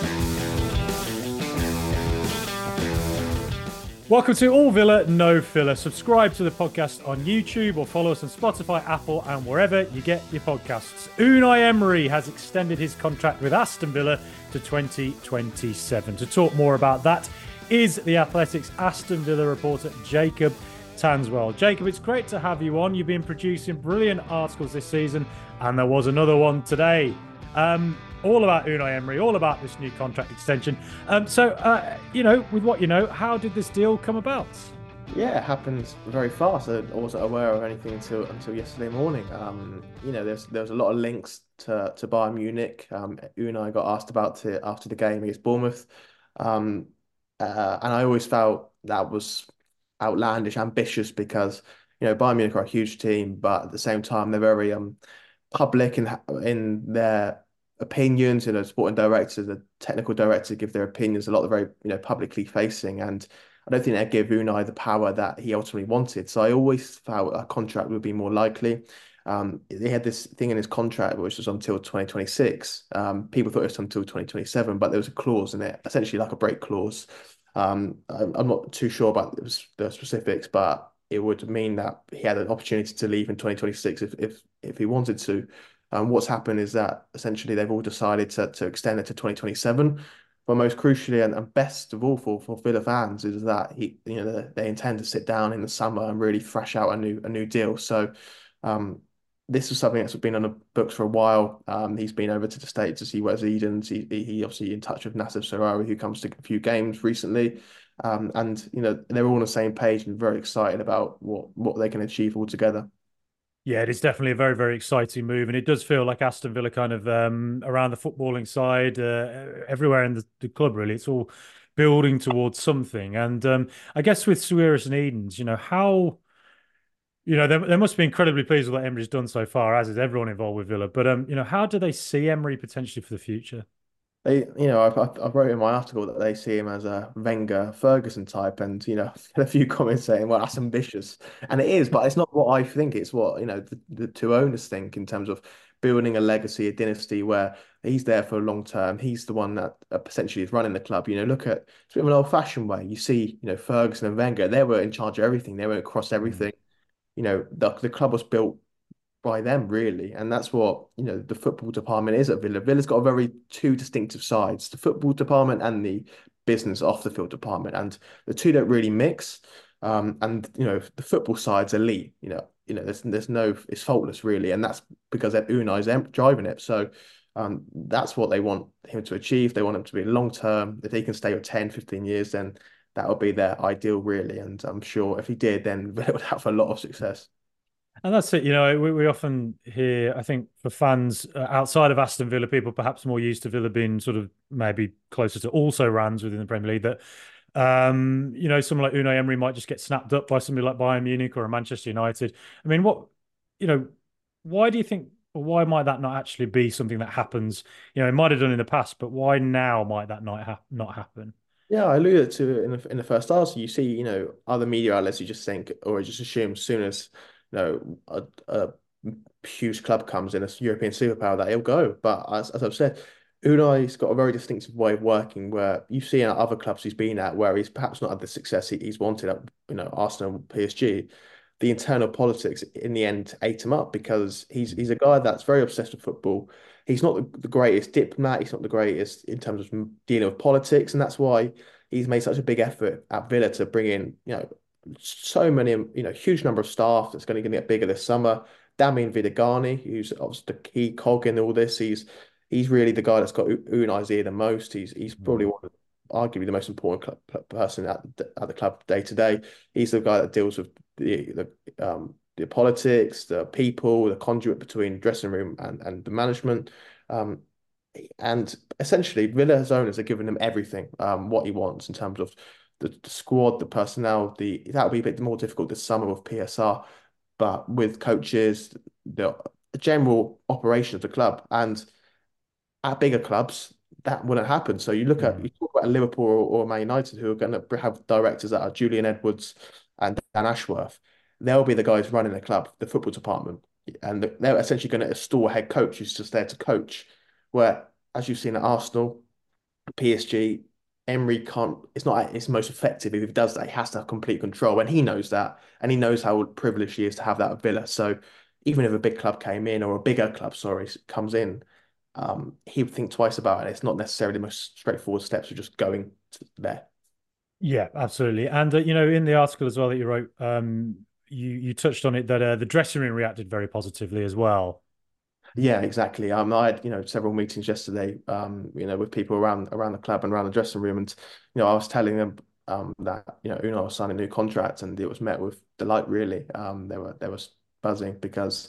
Welcome to All Villa, No Filler. Subscribe to the podcast on YouTube or follow us on Spotify, Apple, and wherever you get your podcasts. Unai Emery has extended his contract with Aston Villa to 2027. To talk more about that is the Athletic's Aston Villa reporter, Jacob Tanswell. Jacob, it's great to have you on. You've been producing brilliant articles this season, and there was another one today. All about Unai Emery, all about this new contract extension. With what you know, how did this deal come about? Yeah, it happened very fast. I wasn't aware of anything until yesterday morning. There's a lot of links to Bayern Munich. Unai got asked about it after the game against Bournemouth, and I always felt that was outlandish, ambitious because Bayern Munich are a huge team, but at the same time they're very public in their opinions. Sporting directors, the technical directors give their opinions a lot. They're very publicly facing, and I don't think they give Unai the power that he ultimately wanted. So I always felt a contract would be more likely. He had this thing in his contract which was until 2026. People thought it was until 2027, but there was a clause in it, essentially like a break clause. I'm not too sure about the specifics, but it would mean that he had an opportunity to leave in 2026 if he wanted to. What's happened is that essentially they've all decided to extend it to 2027. But most crucially and best of all for Villa fans is that they intend to sit down in the summer and really thrash out a new deal. So this was something that's been on the books for a while. He's been over to the States to see Wes Edens. He obviously in touch with Nassef Sairawi, who comes to a few games recently. They're all on the same page and very excited about what they can achieve all together. Yeah, it is definitely a very, very exciting move. And it does feel like Aston Villa kind of around the footballing side, everywhere in the club, really. It's all building towards something. And I guess with Suarez and Edens, they must be incredibly pleased with what Emery's done so far, as is everyone involved with Villa. But, how do they see Emery potentially for the future? I wrote in my article that they see him as a Wenger Ferguson type, and had a few comments saying, "Well, that's ambitious," and it is, but it's not what I think. It's what the two owners think in terms of building a legacy, a dynasty where he's there for a long term. He's the one that essentially is running the club. Look at it's a bit of an old-fashioned way. You see, Ferguson and Wenger, they were in charge of everything. They were across Mm. everything. The club was built by them really, and that's what the football department is at Villa. Villa's got a very two distinctive sides: the football department and the business off the field department, and the two don't really mix. And the football side's elite. There's no it's faultless really, and that's because Unai's driving it. So that's what they want him to achieve. They want him to be long term. If he can stay for 10, 15 years, then that would be their ideal really. And I'm sure if he did, then Villa would have a lot of success. And that's it. We often hear, I think, for fans outside of Aston Villa, people perhaps more used to Villa being sort of maybe closer to also Rans within the Premier League, that, someone like Unai Emery might just get snapped up by somebody like Bayern Munich or a Manchester United. I mean, why do you think, or why might that not actually be something that happens? It might have done in the past, but why now might that not happen? Yeah, I alluded to it in the first article. You see, other media outlets, you just think or just assume as soon as a huge club comes in, a European superpower, that he'll go. But as I've said, Unai's got a very distinctive way of working where you see in other clubs he's been at where he's perhaps not had the success he's wanted at, Arsenal, PSG. The internal politics in the end ate him up because he's a guy that's very obsessed with football. He's not the greatest diplomat. He's not the greatest in terms of dealing with politics, and that's why he's made such a big effort at Villa to bring in, so many, huge number of staff that's going to get bigger this summer. Damien Vidagani, who's obviously the key cog in all this, he's really the guy that's got Unai's ear the most. He's probably arguably the most important person at the club day to day. He's the guy that deals with the politics, the people, the conduit between dressing room and the management. And essentially, Villa's owners are giving him everything, what he wants in terms of the squad, the personnel. That would be a bit more difficult this summer with PSR, but with coaches, the general operation of the club, and at bigger clubs that wouldn't happen. So you talk about Liverpool or Man United, who are going to have directors that are Julian Edwards and Dan Ashworth. They'll be the guys running the club, the football department, and they're essentially going to install a head coach who's just there to coach. Where, as you've seen at Arsenal, PSG, Emery can't. It's not it's most effective if he does that. He has to have complete control, and he knows that, and he knows how privileged he is to have that at Villa. So even if a big club came in, or a bigger club, sorry, comes in, he would think twice about it. It's not necessarily the most straightforward steps of just going there. Yeah, absolutely. And in the article as well that you wrote, you touched on it that the dressing room reacted very positively as well. Yeah, exactly. I had, several meetings yesterday, with people around the club and around the dressing room, and I was telling them that Unai was signing a new contract, and it was met with delight. Really, they were buzzing because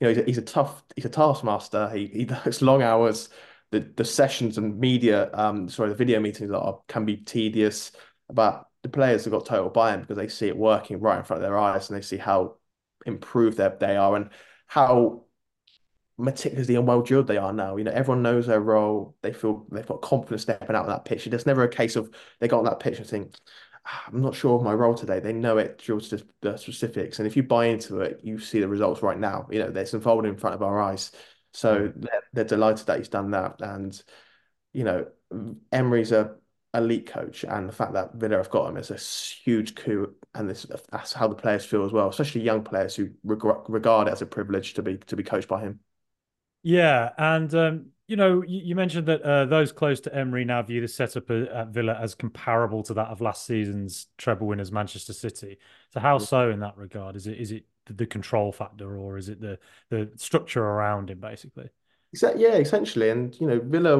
he's a taskmaster. He does long hours. The sessions and media, the video meetings can be tedious, but the players have got total buy-in because they see it working right in front of their eyes, and they see how improved they are and how meticulously and well drilled they are now. Everyone knows their role. They feel they've got confidence stepping out on that pitch. There's never a case of they got on that pitch and think, I'm not sure of my role today. They know it drilled to the specifics. And if you buy into it, you see the results right now. It's unfolding in front of our eyes. Mm. So they're delighted that he's done that. And, you know, Emery's a elite coach. And the fact that Villa have got him is a huge coup. And that's how the players feel as well, especially young players who regard it as a privilege to be coached by him. Yeah, and you mentioned that those close to Emery now view the setup at Villa as comparable to that of last season's treble winners, Manchester City. So how so in that regard? Is it the control factor, or is it the structure around him, basically? Yeah, essentially. And, Villa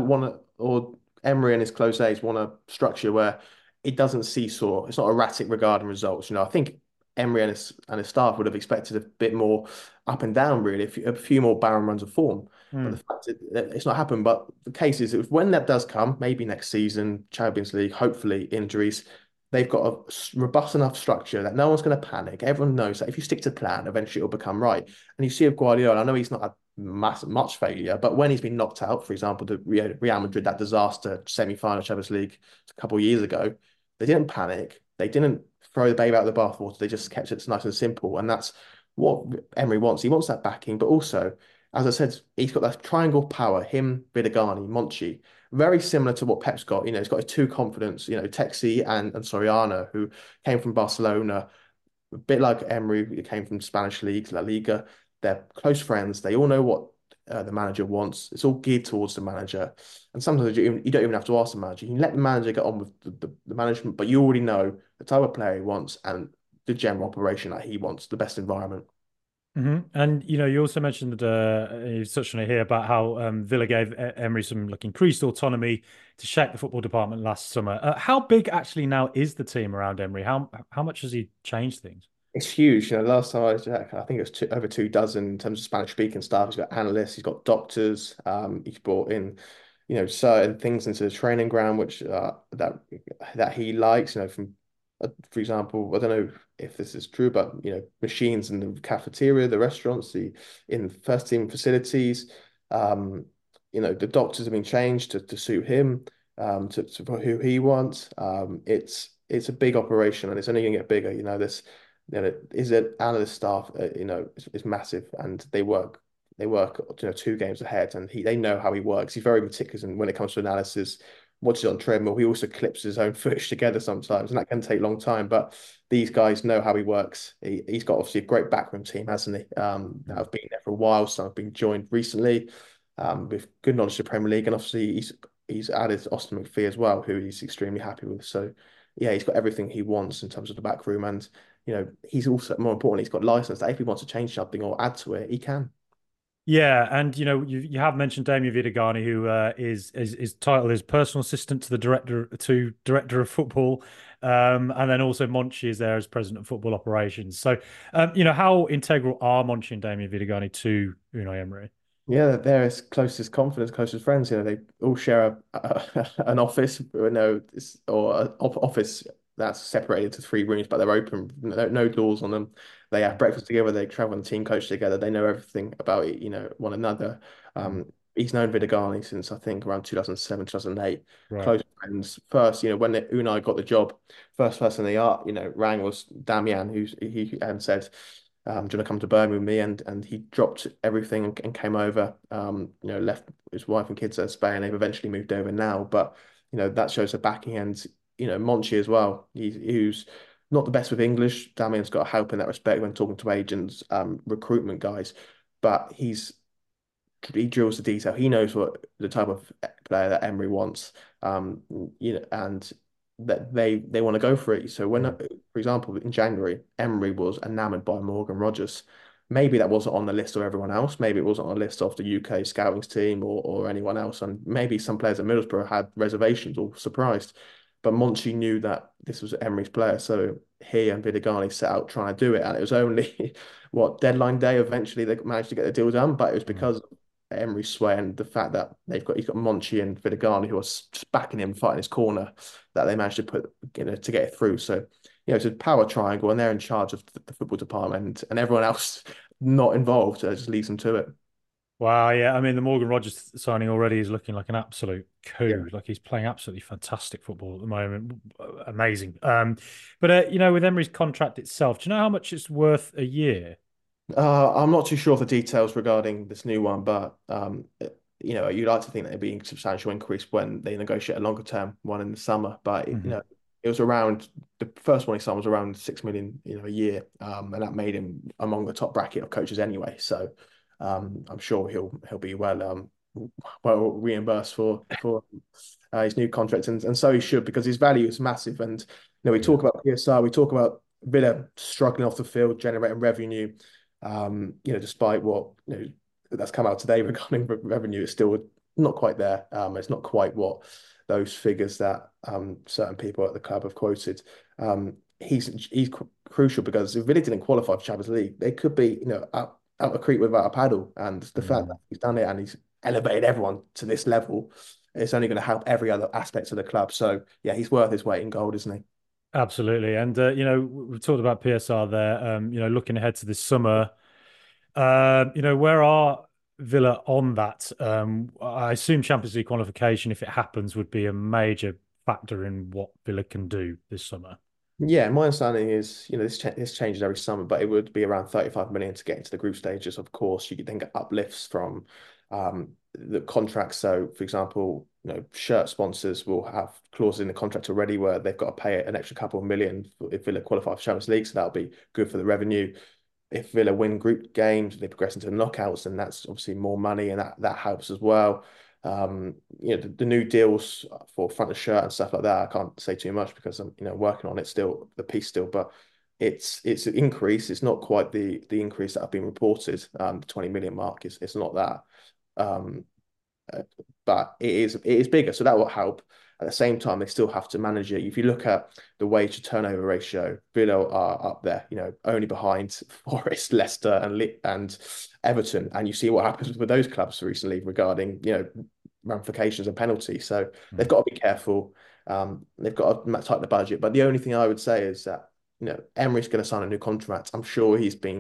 or Emery and his close aides want a structure where it doesn't seesaw. It's not erratic regarding results. I think Emery and his staff would have expected a bit more up and down, really, a few more barren runs of form. But the Mm. fact that it's not happened. But the case is, if when that does come, maybe next season, Champions League, hopefully injuries, they've got a robust enough structure that no one's going to panic. Everyone knows that if you stick to plan, eventually it'll become right. And you see with Guardiola, I know he's not had much failure, but when he's been knocked out, for example, the Real Madrid, that disaster semi-final Champions League a couple of years ago, they didn't panic. They didn't throw the baby out of the bathwater. They just kept it nice and simple. And that's what Emery wants. He wants that backing, but also, as I said, he's got that triangle power, him, Vidagani, Monchi, very similar to what Pep's got. He's got his two confidence, Texi and Soriano, who came from Barcelona, a bit like Emery, who came from Spanish leagues, La Liga. They're close friends. They all know what the manager wants. It's all geared towards the manager. And sometimes you don't even have to ask the manager. You can let the manager get on with the management, but you already know the type of player he wants and the general operation that he wants, the best environment. And you also mentioned you touched on it here about how Villa gave Emery some like increased autonomy to shape the football department last summer. How big actually now is the team around Emery? How much has he changed things? It's huge. Last time I checked, I think it was over 2 dozen in terms of Spanish speaking staff. He's got analysts, he's got doctors. He's brought in, certain things into the training ground which that he likes. From for example, I don't know if this is true, but machines in the cafeteria, the restaurants, the in first team facilities. Um, the doctors have been changed to suit him, to for who he wants. It's a big operation and it's only going to get bigger. This is it analyst staff, is massive and they work 2 games ahead and they know how he works. He's very meticulous and when it comes to analysis, watches it on treadmill. He also clips his own footage together sometimes, and that can take a long time. But these guys know how he works. He's got obviously a great backroom team, hasn't he? That have been there for a while. Some have been joined recently, with good knowledge of the Premier League, and obviously he's added Austin McPhee as well, who he's extremely happy with. So yeah, he's got everything he wants in terms of the back room, and he's also more importantly, he's got license that if he wants to change something or add to it, he can. Yeah, and you have mentioned Damien Vidagani, who is title is personal assistant to the director of football, and then also Monchi is there as president of football operations. So, how integral are Monchi and Damien Vidagani to Unai Emery? Yeah, they're as close as confidence, close as friends. They all share an office, or an office that's separated to 3 rooms, but they're open, no doors on them. They have breakfast together. They travel and team coach together. They know everything about it, one another. Mm. He's known Vidagani since I think around 2007, 2008. Right. Close friends. First, when Unai got the job, first person they rang was Damian, he and said, do you want to come to Birmingham with me? And he dropped everything and came over. Left his wife and kids at Spain. They've eventually moved over now, but that shows a backing. And Monchi as well. Who's not the best with English. Damian's got help in that respect when talking to agents, recruitment guys, but he drills the detail. He knows what the type of player that Emery wants, um, and that they want to go for it. So when, Yeah. for example, in January, Emery was enamored by Morgan Rogers. Maybe that wasn't on the list of everyone else. Maybe it wasn't on the list of the UK scouting team or anyone else. And maybe some players at Middlesbrough had reservations or surprised. But Monchi knew that this was Emery's player. So he and Vidigani set out trying to do it. And it was only, what, deadline day, eventually they managed to get the deal done. But it was Mm. because Emery's sway and the fact that he's got Monchi and Vidigani who are just backing him, fighting his corner, that they managed to to get it through. So it's a power triangle, and they're in charge of the football department, and everyone else not involved just leaves them to it. Wow, yeah. I mean, the Morgan Rogers signing already is looking like an absolute Yeah. coup. Like he's playing absolutely fantastic football at the moment. Amazing. But with Emery's contract itself, do you know how much it's worth a year? I'm not too sure of the details regarding this new one, but you'd like to think that it'd be a substantial increase when they negotiate a longer term one in the summer. But Mhm. it was around the first one he signed was around 6 million, a year, and that made him among the top bracket of coaches anyway. So I'm sure he'll be well reimbursed for his new contract, and so he should because his value is massive. And we Yeah. talk about PSR, we talk about Villa struggling off the field, generating revenue. Despite what that's come out today regarding revenue, it's still not quite there. It's not quite what those figures that certain people at the club have quoted. He's crucial because if Villa didn't qualify for Champions League, they could be out a creek without a paddle. And the fact that Mm. he's done it and he's elevated everyone to this level, it's only going to help every other aspect of the club. So yeah, he's worth his weight in gold, isn't he? Absolutely. And we've talked about PSR there. Looking ahead to this summer, where are Villa on that? I assume Champions League qualification, if it happens, would be a major factor in what Villa can do this summer. Yeah, my understanding is, this changes every summer, but it would be around 35 million to get into the group stages. Of course, you could then get uplifts from the contracts. So, for example, shirt sponsors will have clauses in the contract already where they've got to pay an extra couple of million if Villa qualify for Champions League. So that'll be good for the revenue. If Villa win group games, they progress into the knockouts, and that's obviously more money, and that helps as well. The new deals for front of shirt and stuff like that, I can't say too much because I'm, working on it still, the piece still, but it's an increase. It's not quite the increase that have been reported. The 20 million mark is not that. Um, but it is bigger, so that will help. At the same time, they still have to manage it. If you look at the wage to turnover ratio, Villa are up there, only behind Forest, Leicester, and Everton. And you see what happens with those clubs recently regarding ramifications and penalties. So they've Mm. got to be careful. They've got to tighten the budget. But the only thing I would say is that Emery's going to sign a new contract. I'm sure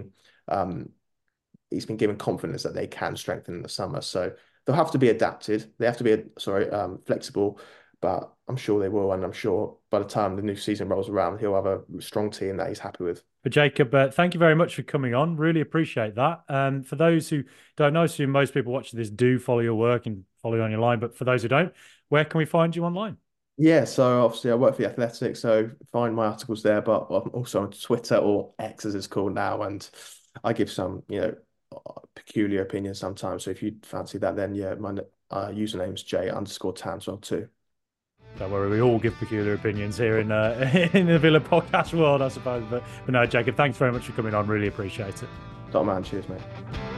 he's been given confidence that they can strengthen in the summer. So they'll have to be adapted. They have to be, flexible, but I'm sure they will. And I'm sure by the time the new season rolls around, he'll have a strong team that he's happy with. But Jacob, thank you very much for coming on. Really appreciate that. And for those who don't know, I assume most people watching this do follow your work and follow you on your line. But for those who don't, where can we find you online? Yeah, so obviously I work for the Athletic, so find my articles there, but I'm also on Twitter or X as it's called now, and I give some, peculiar opinions sometimes. So if you fancy that, then yeah, my username's J_Tan as well too. Don't worry, we all give peculiar opinions here in in the Villa podcast world, I suppose. But no, Jacob, thanks very much for coming on. Really appreciate it. Top man, cheers, mate.